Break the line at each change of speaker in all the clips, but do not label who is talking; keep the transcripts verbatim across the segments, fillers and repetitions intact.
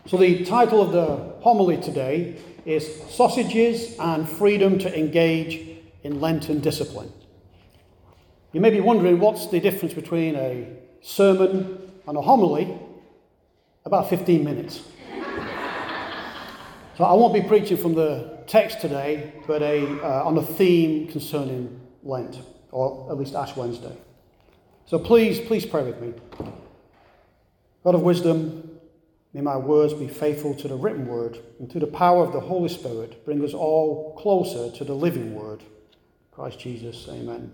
So the title of the homily today is Sausages and Freedom to Engage in Lenten Discipline. You may be wondering, what's the difference between a sermon and a homily? About fifteen minutes. So I won't be preaching from the text today, but a, uh, on a theme concerning Lent, or at least Ash Wednesday. So please, please pray with me. God of wisdom, may my words be faithful to the written word, and through the power of the Holy Spirit, bring us all closer to the living word. Christ Jesus, amen.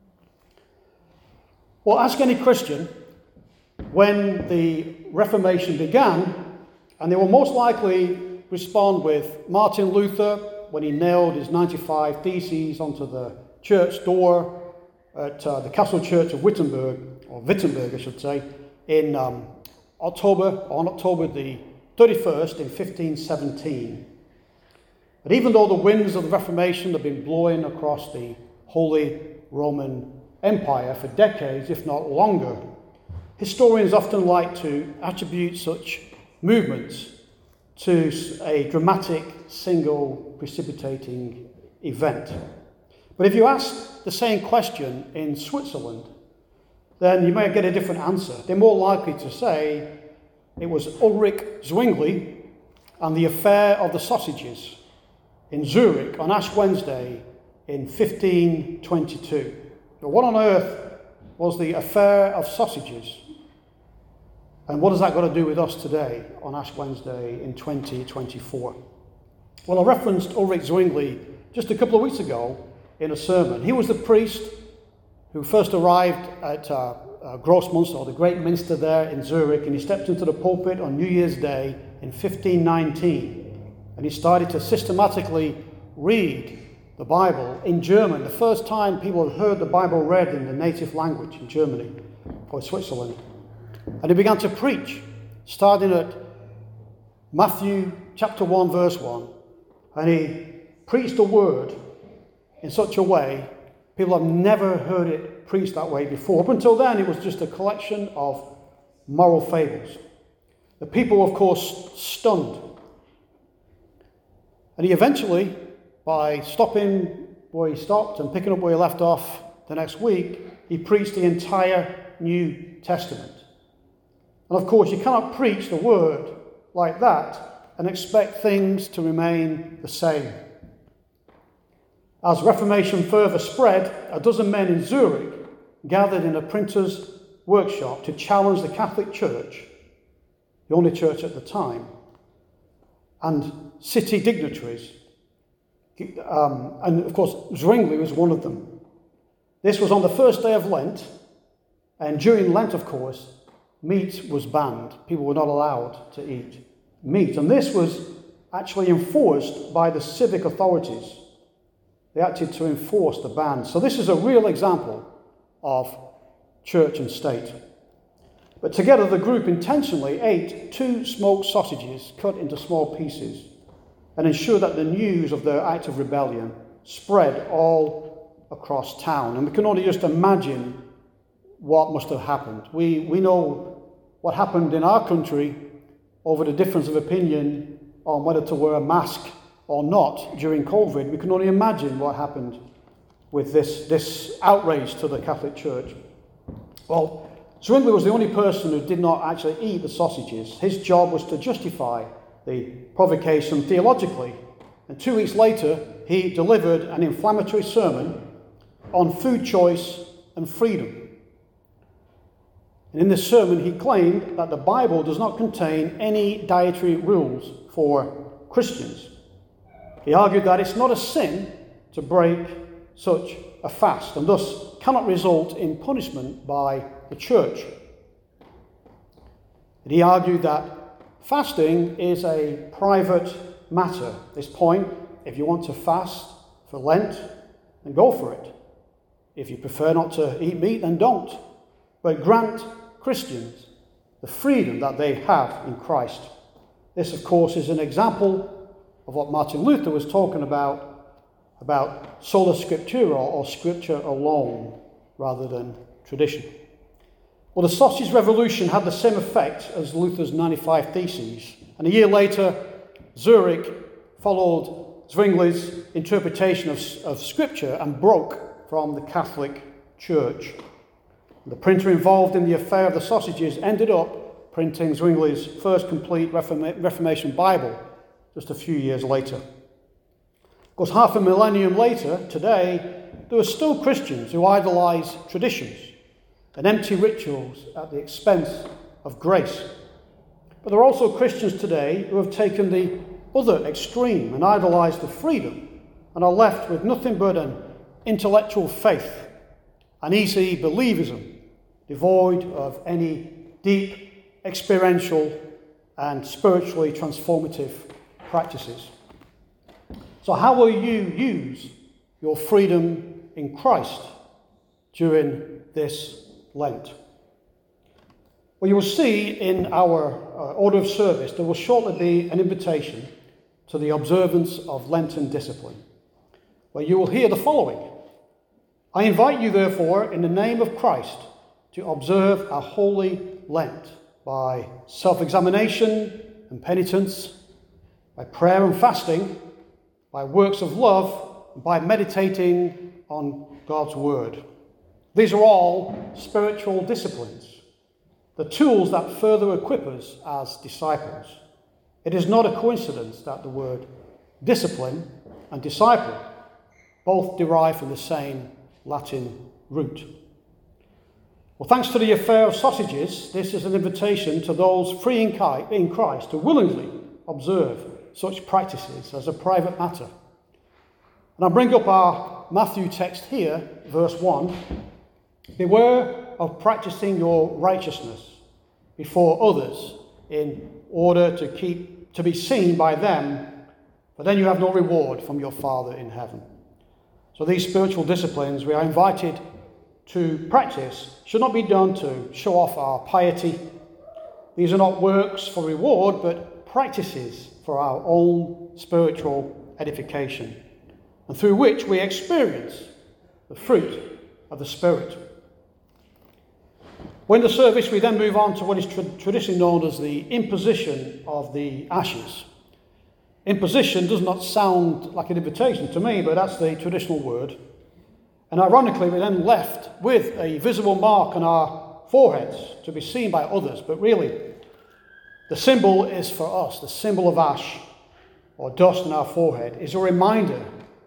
Well, ask any Christian when the Reformation began, and they will most likely respond with Martin Luther when he nailed his ninety-five Theses onto the church door at uh, the Castle Church of Wittenberg, or Wittenberg, I should say, in um, October, on October the thirty-first in fifteen seventeen. But even though the winds of the Reformation have been blowing across the Holy Roman Empire for decades, if not longer, historians often like to attribute such movements to a dramatic, single, precipitating event. But if you ask the same question in Switzerland, then you may get a different answer. They're more likely to say it was Ulrich Zwingli and the affair of the sausages in Zurich on Ash Wednesday in fifteen twenty-two. But what on earth was the affair of sausages? And what has that got to do with us today on Ash Wednesday in twenty twenty-four? Well, I referenced Ulrich Zwingli just a couple of weeks ago in a sermon. He was the priest who first arrived at uh, uh, Grossmünster, or the Great Minster there in Zurich, and he stepped into the pulpit on New Year's Day in fifteen nineteen, and he started to systematically read the Bible in German. The first time people had heard the Bible read in the native language in Germany or Switzerland. And he began to preach, starting at Matthew chapter one, verse one, and he preached the word in such a way people have never heard it preached that way before. Up until then, it was just a collection of moral fables. The people were, of course, stunned. And he eventually, by stopping where he stopped and picking up where he left off the next week, he preached the entire New Testament. And of course, you cannot preach the word like that and expect things to remain the same. As Reformation further spread, a dozen men in Zurich gathered in a printer's workshop to challenge the Catholic Church, the only church at the time, and city dignitaries. Um, and of course, Zwingli was one of them. This was on the first day of Lent, and during Lent, of course, meat was banned. People were not allowed to eat meat. And this was actually enforced by the civic authorities. They acted to enforce the ban. So this is a real example of church and state. But together the group intentionally ate two smoked sausages cut into small pieces and ensured that the news of their act of rebellion spread all across town. And we can only just imagine what must have happened. We, we know what happened in our country over the difference of opinion on whether to wear a mask or not during COVID. We can only imagine what happened with this, this outrage to the Catholic Church. Well, Zwingli was the only person who did not actually eat the sausages. His job was to justify the provocation theologically. And two weeks later, he delivered an inflammatory sermon on food choice and freedom. And in this sermon, he claimed that the Bible does not contain any dietary rules for Christians. He argued that it's not a sin to break such a fast, and thus cannot result in punishment by the church. And he argued that fasting is a private matter. At this point, if you want to fast for Lent, then go for it. If you prefer not to eat meat, then don't. But grant Christians the freedom that they have in Christ. This, of course, is an example of what Martin Luther was talking about, about sola scriptura, or scripture alone, rather than tradition. Well, the sausage revolution had the same effect as Luther's ninety-five Theses, And a year later, Zurich followed Zwingli's interpretation of, of Scripture and broke from the Catholic Church. The printer involved in the affair of the sausages ended up printing Zwingli's first complete Reforma- Reformation Bible just a few years later. Of course, half a millennium later, today, there are still Christians who idolize traditions and empty rituals at the expense of grace. But there are also Christians today who have taken the other extreme and idolize the freedom and are left with nothing but an intellectual faith, an easy believism, devoid of any deep, experiential, and spiritually transformative practices. So how will you use your freedom in Christ during this Lent? Well, you will see in our uh, order of service there will shortly be an invitation to the observance of Lenten discipline, where you will hear the following. I invite you, therefore, in the name of Christ, to observe a holy Lent by self-examination and penitence, by prayer and fasting, by works of love, and by meditating on God's Word. These are all spiritual disciplines, the tools that further equip us as disciples. It is not a coincidence that the word discipline and disciple both derive from the same Latin root. Well, thanks to the affair of sausages, this is an invitation to those free in Christ to willingly observe such practices as a private matter. And I bring up our Matthew text here, verse one. Beware of practicing your righteousness before others in order to keep to be seen by them, for then you have no reward from your Father in heaven. So these spiritual disciplines we are invited to practice should not be done to show off our piety. These are not works for reward, but practices for our own spiritual edification, and through which we experience the fruit of the Spirit. When the service, we then move on to what is tra- traditionally known as the imposition of the ashes. Imposition does not sound like an invitation to me, but that's the traditional word. And ironically, we're then left with a visible mark on our foreheads to be seen by others. But really, the symbol is for us. The symbol of ash or dust on our forehead is a reminder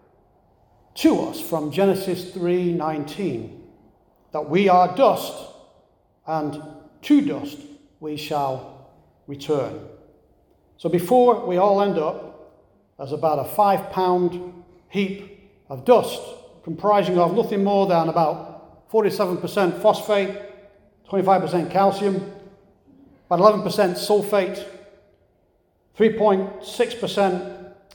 to us from Genesis three nineteen that we are dust, and to dust we shall return. So before we all end up as about a five pound heap of dust comprising of nothing more than about forty-seven percent phosphate, twenty-five percent calcium, about eleven percent sulfate, three point six percent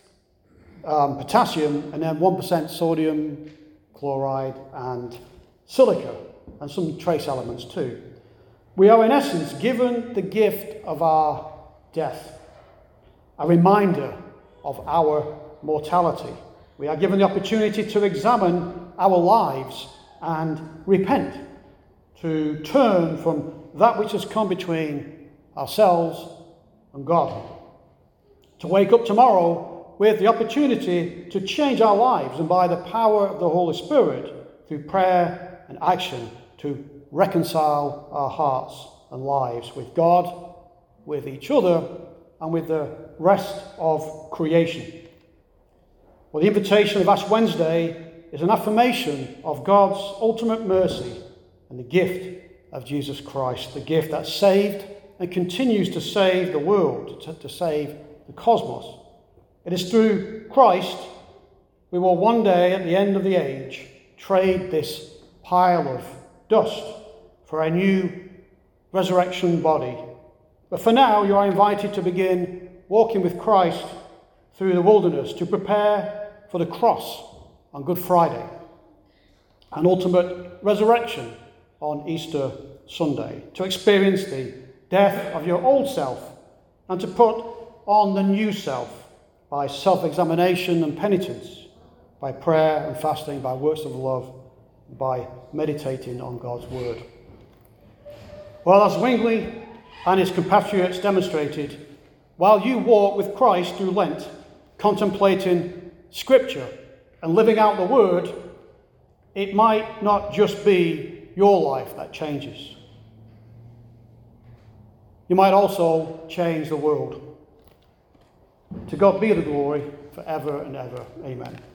um, potassium, and then one percent sodium, chloride, and silica, and some trace elements too. We are in essence given the gift of our death, a reminder of our mortality. We are given the opportunity to examine our lives and repent, to turn from that which has come between ourselves and God, to wake up tomorrow with the opportunity to change our lives, and by the power of the Holy Spirit, through prayer and action, to reconcile our hearts and lives with God, with each other, and with the rest of creation. Well, the invitation of Ash Wednesday is an affirmation of God's ultimate mercy and the gift of Jesus Christ, the gift that saved and continues to save the world, to, to save the cosmos. It is through Christ we will one day, at the end of the age, trade this pile of dust for a new resurrection body. But for now, you are invited to begin walking with Christ through the wilderness to prepare for the cross on Good Friday, and ultimate resurrection on Easter Sunday, to experience the death of your old self and to put on the new self by self-examination and penitence, by prayer and fasting, by works of love, by meditating on God's Word. Well, as Zwingli and his compatriots demonstrated, while you walk with Christ through Lent, contemplating Scripture and living out the Word, it might not just be your life that changes. You might also change the world. To God be the glory forever and ever. Amen.